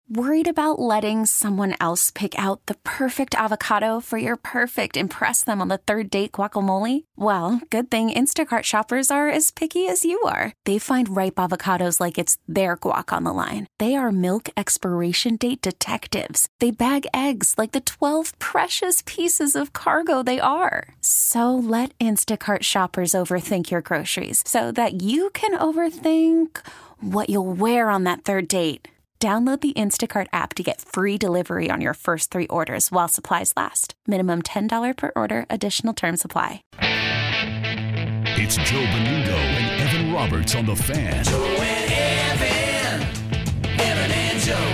Worried about letting someone else pick out the perfect avocado for your perfect impress them on the third date guacamole? Well, good thing Instacart shoppers are as picky as you are. They find ripe avocados like it's their guac on the line. They are milk expiration date detectives. They bag eggs like the 12 precious pieces of cargo they are. So let Instacart shoppers overthink your groceries so that you can overthink what you'll wear on that third date. Download the Instacart app to get free delivery on your first 3 orders while supplies last. Minimum $10 per order. Additional terms apply. It's Joe Benigno and Evan Roberts on The Fan. Joe and Evan and Joe.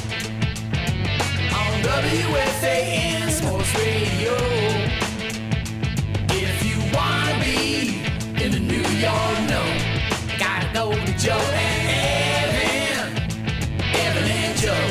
On WFAN Sports Radio. If you want to be in the New York know, gotta go to Joe and Evan and Joe.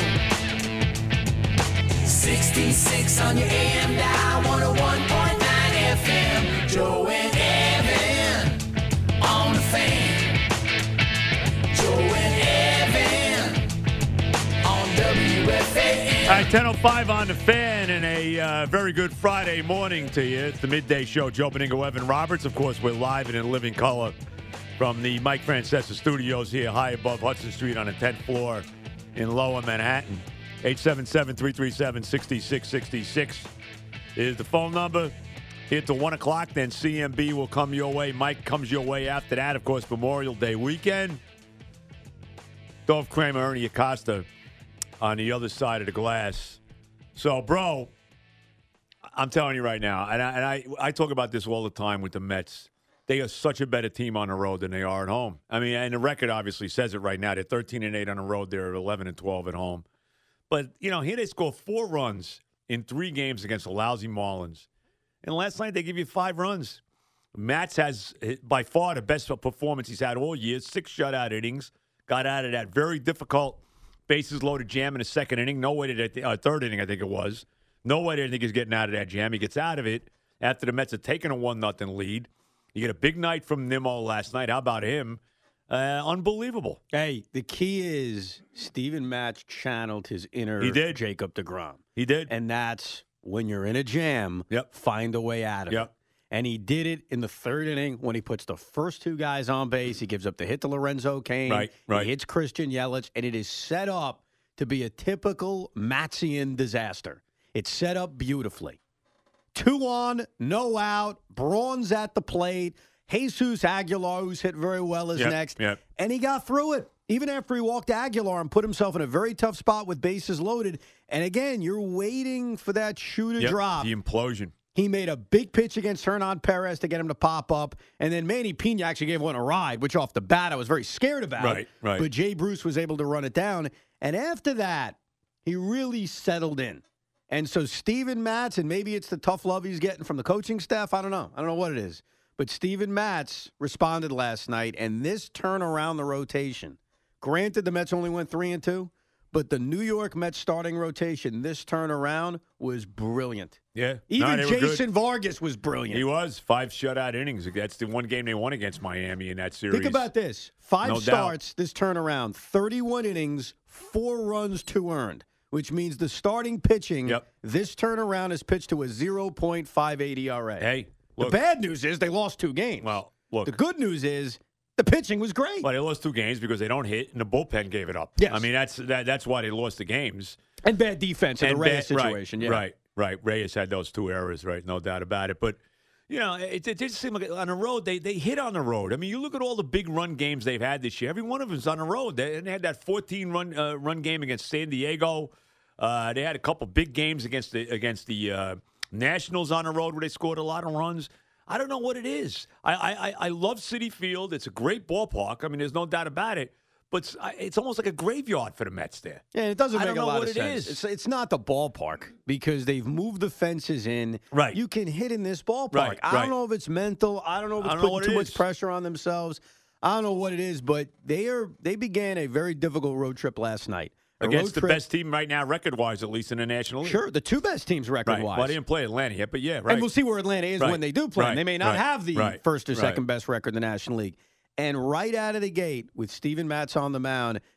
66 on your AM dial, 101.9 FM. Joe and Evan on The Fan. Joe and Evan on WFAN. All right, 10:05 on The Fan, and a very good Friday morning to you. It's the midday show. Joe Benigno, Evan Roberts. Of course, we're live and in living color from the Mike Francesa studios here high above Hudson Street on the 10th floor in Lower Manhattan. 877-337-6666 is the phone number. Here till 1 o'clock, then CMB will come your way. Mike comes your way after that. Of course, Memorial Day weekend. Dove Kramer, Ernie Acosta on the other side of the glass. So, bro, I'm telling you right now, and I talk about this all the time with the Mets. They are such a better team on the road than they are at home. I mean, and the record obviously says it right now. They're 13-8 on the road. They're 11-12 at home. But, you know, here they score 4 runs in 3 games against the lousy Marlins. And last night they give you 5 runs. Matz has by far the best performance he's had all year. 6 shutout innings. Got out of that very difficult bases loaded jam in the second inning. No way to third inning, I think it was. No way to think he's getting out of that jam. He gets out of it after the Mets had taken a 1-0 lead. You get a big night from Nimmo last night. How about him? Unbelievable. Hey, the key is Steven Matz channeled his inner Jacob deGrom. He did. And that's when you're in a jam, find a way out of it. And he did it in the third inning when he puts the first 2 guys on base. He gives up the hit to Lorenzo Cain. Right. He hits Christian Yelich, and it is set up to be a typical Matzian disaster. It's set up beautifully. 2 on, no out. Braun's at the plate. Jesus Aguilar, who's hit very well, is next. And he got through it. Even after he walked Aguilar and put himself in a very tough spot with bases loaded. And again, you're waiting for that shoe to drop. The implosion. He made a big pitch against Hernan Perez to get him to pop up. And then Manny Pena actually gave one a ride, which off the bat I was very scared about. Right. But Jay Bruce was able to run it down. And after that, he really settled in. And so Steven Matz, and maybe it's the tough love he's getting from the coaching staff. I don't know. I don't know what it is. But Steven Matz responded last night, and this turn around the rotation. Granted, the Mets only went 3-2, but the New York Mets starting rotation, this turnaround was brilliant. Yeah. Even Jason Vargas was brilliant. He was. 5 shutout innings. That's the one game they won against Miami in that series. Think about this. 5 starts, this turnaround, 31 innings, 4 runs, 2 earned. Which means the starting pitching, this turnaround is pitched to a 0.58 ERA. Hey, look. The bad news is they lost 2 games. Well, look. The good news is the pitching was great. Well, they lost 2 games because they don't hit, and the bullpen gave it up. Yes. I mean, that's why they lost the games. And bad defense in the Reyes situation. Right. Reyes had those 2 errors, right? No doubt about it. But, you know, it just seemed like on the road, they hit on the road. I mean, you look at all the big run games they've had this year. Every one of them is on the road. They had that 14-run game against San Diego. They had a couple big games against the Nationals on the road where they scored a lot of runs. I don't know what it is. I love Citi Field. It's a great ballpark. I mean, there's no doubt about it. But it's almost like a graveyard for the Mets there. Yeah, it doesn't make a lot of sense. I don't know what it is. It's not the ballpark because they've moved the fences in. Right. You can hit in this ballpark. Right, I don't know if it's mental. I don't know if it's putting too much pressure on themselves. I don't know what it is, but they began a very difficult road trip last night. Against the best team right now, record-wise, at least in the National League. Sure, the 2 best teams record-wise. Right. Well, I didn't play Atlanta yet, but yeah, right. And we'll see where Atlanta is when they do play. They may not have the first or second best record in the National League. And right out of the gate, with Steven Matz on the mound,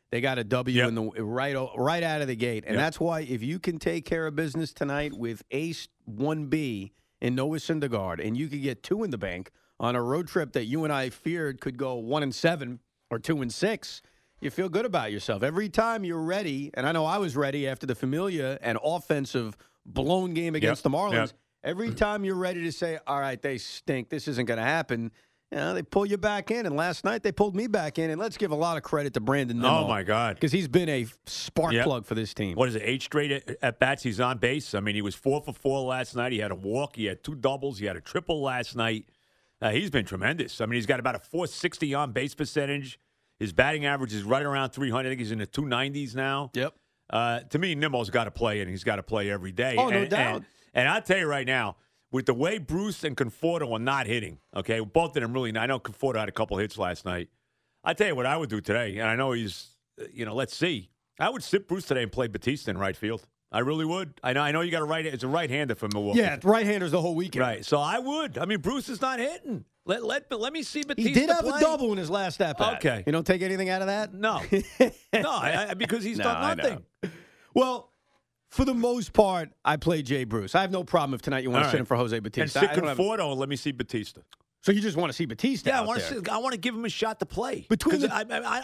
They got a W Yep. in the right out of the gate, and Yep. that's why if you can take care of business tonight with Ace 1B in Noah Syndergaard, and you could get 2 in the bank on a road trip that you and I feared could go 1-7 or 2-6, you feel good about yourself. Every time you're ready, and I know I was ready after the Familia and offensive blown game against the Marlins. Yep. Every time you're ready to say, all right, they stink, this isn't going to happen, they pull you back in. And last night they pulled me back in. And let's give a lot of credit to Brandon Nimmo. Oh, my God. Because he's been a spark plug for this team. What is it, 8 straight at bats? He's on base. I mean, he was 4 for 4 last night. He had a walk. He had 2 doubles. He had a triple last night. He's been tremendous. I mean, he's got about a .460 on base percentage. His batting average is right around 300. I think he's in the 290s now. Yep. To me, Nimmo's got to play, and he's got to play every day. Oh, no doubt. And I'll tell you right now, with the way Bruce and Conforto are not hitting, okay, both of them really not. I know Conforto had a couple hits last night. I tell you what I would do today, and I know he's, let's see. I would sit Bruce today and play Batista in right field. I really would. I know you got it's a right-hander for Milwaukee. Yeah, right-handers the whole weekend. Right. So I would. I mean, Bruce is not hitting. Let me see Batista. He did have play. a double in his last at-bat. Okay. You don't take anything out of that? No. No, because he's done nothing. Well, for the most part, I play Jay Bruce. I have no problem if tonight you want to sit him for Jose And Batista. sit Conforto and let me see Batista. So you just want to see Batista? Yeah, out there. I want to give him a shot to play. Between the-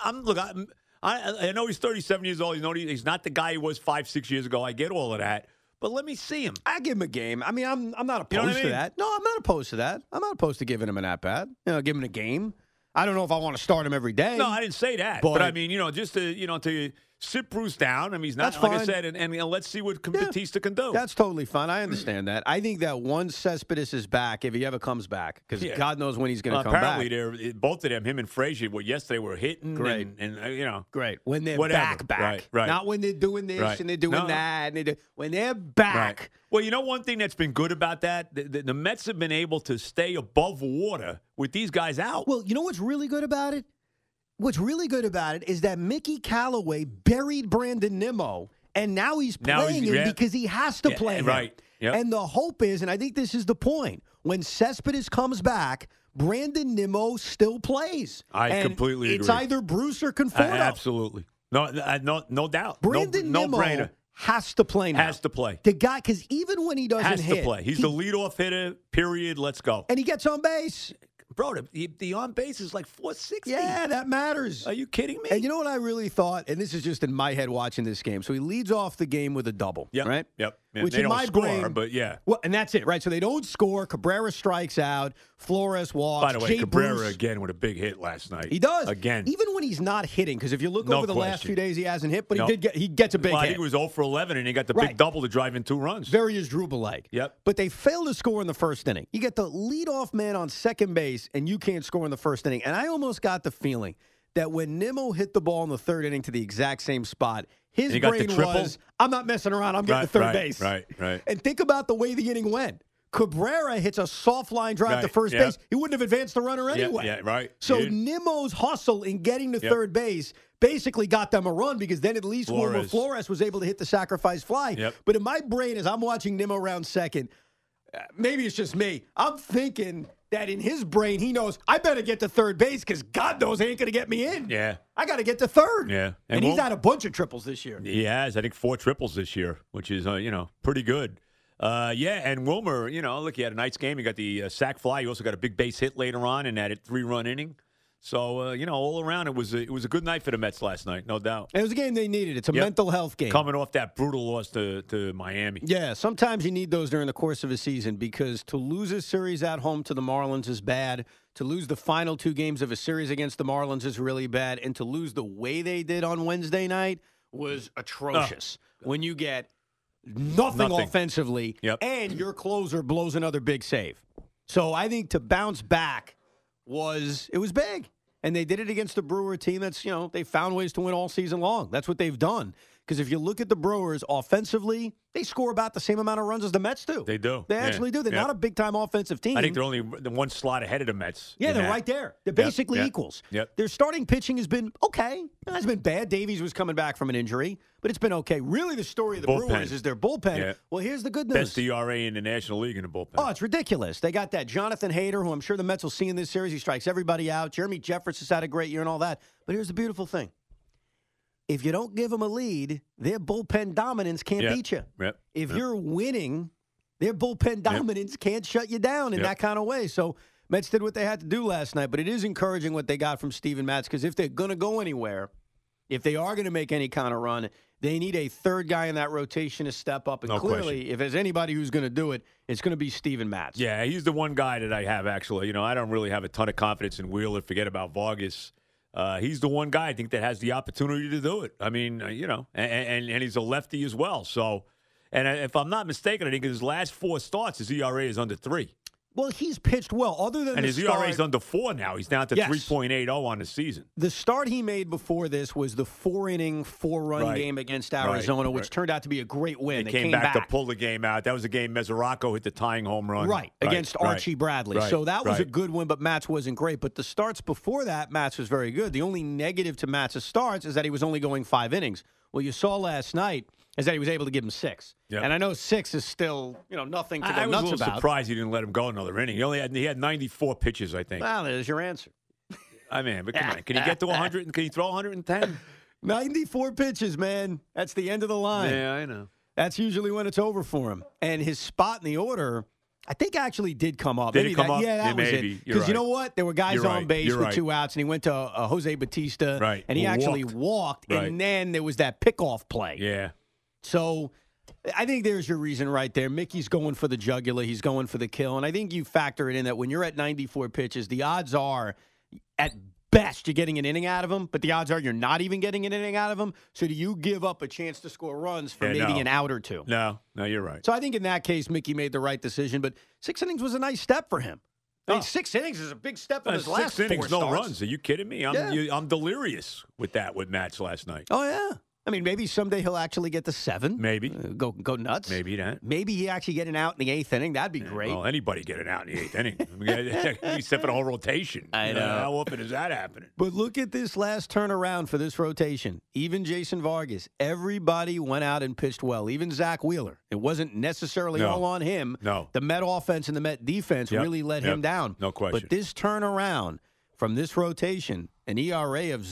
I know he's 37 years old. He's not the guy he was 5-6 years ago. I get all of that, but let me see him. I give him a game. I mean, I'm not opposed You know what I to mean? that. No, I'm not opposed to that. I'm not opposed to giving him an at-bat. Give him a game. I don't know if I want to start him every day. No, I didn't say that. But I mean, just to sit Bruce down. I mean, he's not That's like I fine. said, and let's see what Batista can do. That's totally fine. I understand that. I think that once Cespedes is back, if he ever comes back, because God knows when he's going to come apparently back. both of them, him and Frazier, yesterday were hitting. Great. And Great. When they're Whatever. back. Right. Not when they're doing this Right. and they're doing No. that. When they're back. Right. Well, one thing that's been good about that, the Mets have been able to stay above water with these guys out. Well, you know what's really good about it? What's really good about it is that Mickey Callaway buried Brandon Nimmo, and now he's playing him because he has to play him. Right. Yep. And the hope is, and I think this is the point, when Cespedes comes back, Brandon Nimmo still plays. I completely agree. It's either Bruce or Conforto. Absolutely. No doubt. Brandon no Nimmo brainer. has to play now. Has to play. The guy, because even when he doesn't Has hit. to play. He's the leadoff hitter, period. Let's go. And he gets on base. Bro, the on base is like 460. Yeah, that matters. Are you kidding me? And you know what I really thought? And this is just in my head watching this game. So he leads off the game with a double, right? Yep. Yeah, Which they in don't my score, brain, but yeah. Well, and that's it, right? So they don't score. Cabrera strikes out. Flores walks. By the way, Jay Cabrera Bruce, again with a big hit last night. He does. Again. Even when he's not hitting, because if you look No over the last question. few days, he hasn't hit, but No. he gets a big Well, I hit. think it was 0 for 11, and he got the Right. big double to drive in 2 runs. Very Asdrubal-like. Yep. But they failed to score in the first inning. You get the leadoff man on second base, and you can't score in the first inning. And I almost got the feeling that when Nimmo hit the ball in the third inning to the exact same spot, his And he got the brain triple? was, I'm not messing around. I'm getting to third base. Right. And think about the way the inning went. Cabrera hits a soft line drive to Right, first yeah. base. He wouldn't have advanced the runner anyway. Yeah, right. So He didn't. Nimmo's hustle in getting to third base basically got them a run because then at least Wilmer Flores was able to hit the sacrifice fly. Yep. But in my brain, as I'm watching Nimmo round second, maybe it's just me, I'm thinking that in his brain, he knows, I better get to third base because God knows he ain't going to get me in. Yeah. I got to get to third. Yeah. And he's had a bunch of triples this year. He has, I think, 4 triples this year, which is, pretty good. And Wilmer, look, he had a nice game. He got the sac fly. He also got a big base hit later on in that 3-run inning. So, all around, it was a good night for the Mets last night, no doubt. It was a game they needed. It's a mental health game. Coming off that brutal loss to Miami. Yeah, sometimes you need those during the course of a season because to lose a series at home to the Marlins is bad. To lose the final 2 games of a series against the Marlins is really bad. And to lose the way they did on Wednesday night was atrocious. When you get nothing. Offensively and your closer blows another big save. So I think to bounce back was big. And they did it against the Brewer team that's, they found ways to win all season long. That's what they've done. Because if you look at the Brewers offensively, they score about the same amount of runs as the Mets do. They do. They actually do. They're not a big-time offensive team. I think they're only the 1 slot ahead of the Mets. Yeah, they're right there. They're basically equals. Yep. Their starting pitching has been okay. It hasn't been bad. Davies was coming back from an injury, but it's been okay. Really, the story of the Brewers is their bullpen. Yeah. Well, here's the good news. Best ERA in the National League in the bullpen. Oh, it's ridiculous. They got that Jonathan Hayter, who I'm sure the Mets will see in this series. He strikes everybody out. Jeremy Jeffress has had a great year and all that. But here's the beautiful thing. if you don't give them a lead, their bullpen dominance can't beat you. Yep. If you're winning, their bullpen dominance can't shut you down in that kind of way. So Mets did what they had to do last night, but it is encouraging what they got from Steven Matz, because if they're going to go anywhere, if they are going to make any kind of run, they need a third guy in that rotation to step up. And clearly, if there's anybody who's going to do it, it's going to be Steven Matz. Yeah, he's the one guy that I have, actually. I don't really have a ton of confidence in Wheeler. Forget about Vargas. He's the one guy I think that has the opportunity to do it. I mean, and he's a lefty as well. So, and if I'm not mistaken, I think his last 4 starts, his ERA is under 3. Well, he's pitched well. Other than and his ERA is under 4 now. He's down to 3.80 on the season. The start he made before this was the 4-inning, 4-run game against Arizona, which turned out to be a great win. They came back to pull the game out. That was the game Mesoraco hit the tying home run. Against Archie Bradley. So that was a good win, but Matz wasn't great. But the starts before that, Matz was very good. The only negative to Matz's starts is that he was only going 5 innings. Well, you saw last night is that he was able to give him 6. Yep. And I know 6 is still, nothing to go nuts about. I was a little surprised he didn't let him go another inning. He had 94 pitches, I think. Well, there's your answer. I mean, but come on. Can he get to 100? Can he throw 110? 94 pitches, man. That's the end of the line. Yeah, I know. That's usually when it's over for him. And his spot in the order, I think, actually did come up. Did it come up? Yeah, that was maybe. it. Because you know what? There were guys on base with 2 outs, and he went to Jose Batista, and he actually walked, and then there was that pickoff play. Yeah. So I think there's your reason right there. Mickey's going for the jugular. He's going for the kill. And I think you factor it in that when you're at 94 pitches, the odds are, at best, you're getting an inning out of him, but the odds are you're not even getting an inning out of him. So do you give up a chance to score runs for maybe an out or 2? No, you're right. So I think in that case, Mickey made the right decision, but 6 innings was a nice step for him. I mean, 6 innings is a big step in his last 4 innings, starts. no runs. Are you kidding me? I'm delirious with that with Matz last night. Oh, yeah. I mean, maybe someday he'll actually get to 7. Maybe. Go nuts. Maybe that. Maybe he actually get an out in the 8th inning. That'd be great. Well, anybody get an out in the 8th inning. Except for the whole rotation. I know. How often is that happening? But look at this last turnaround for this rotation. Even Jason Vargas, everybody went out and pitched well. Even Zach Wheeler. It wasn't necessarily all on him. No. The Met offense and the Met defense really let him down. No question. But this turnaround from this rotation, an ERA of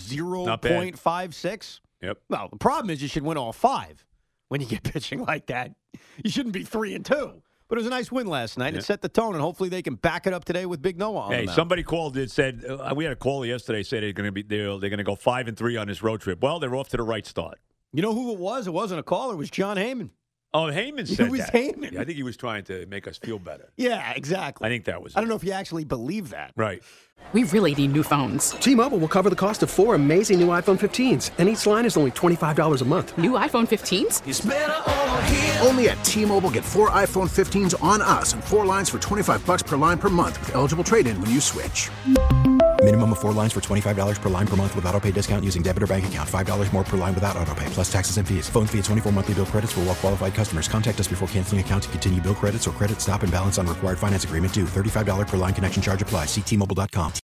0.56. Yep. Well, the problem is you should win all 5 when you get pitching like that. You shouldn't be 3-2. But it was a nice win last night. It set the tone, and hopefully they can back it up today with Big Noah on the mound. Somebody called and said we had a caller yesterday said they're going to go 5-3 on this road trip. Well, they're off to the right start. You know who it was? It wasn't a caller. It was John Heyman. Oh, Heyman said that. It was Heyman. Yeah, I think he was trying to make us feel better. Yeah, exactly. I think that was it. I don't know if you actually believe that. Right. We really need new phones. T-Mobile will cover the cost of 4 amazing new iPhone 15s, and each line is only $25 a month. New iPhone 15s? It's better over here. Only at T-Mobile, get 4 iPhone 15s on us and 4 lines for $25 per line per month with eligible trade-in when you switch. Minimum of 4 lines for $25 per line per month with autopay discount using debit or bank account. $5 more per line without autopay, plus taxes and fees. Phone fee at 24 monthly bill credits for well-qualified customers. Contact us before canceling account to continue bill credits or credit stop and balance on required finance agreement due. $35 per line connection charge applies. See T-Mobile.com.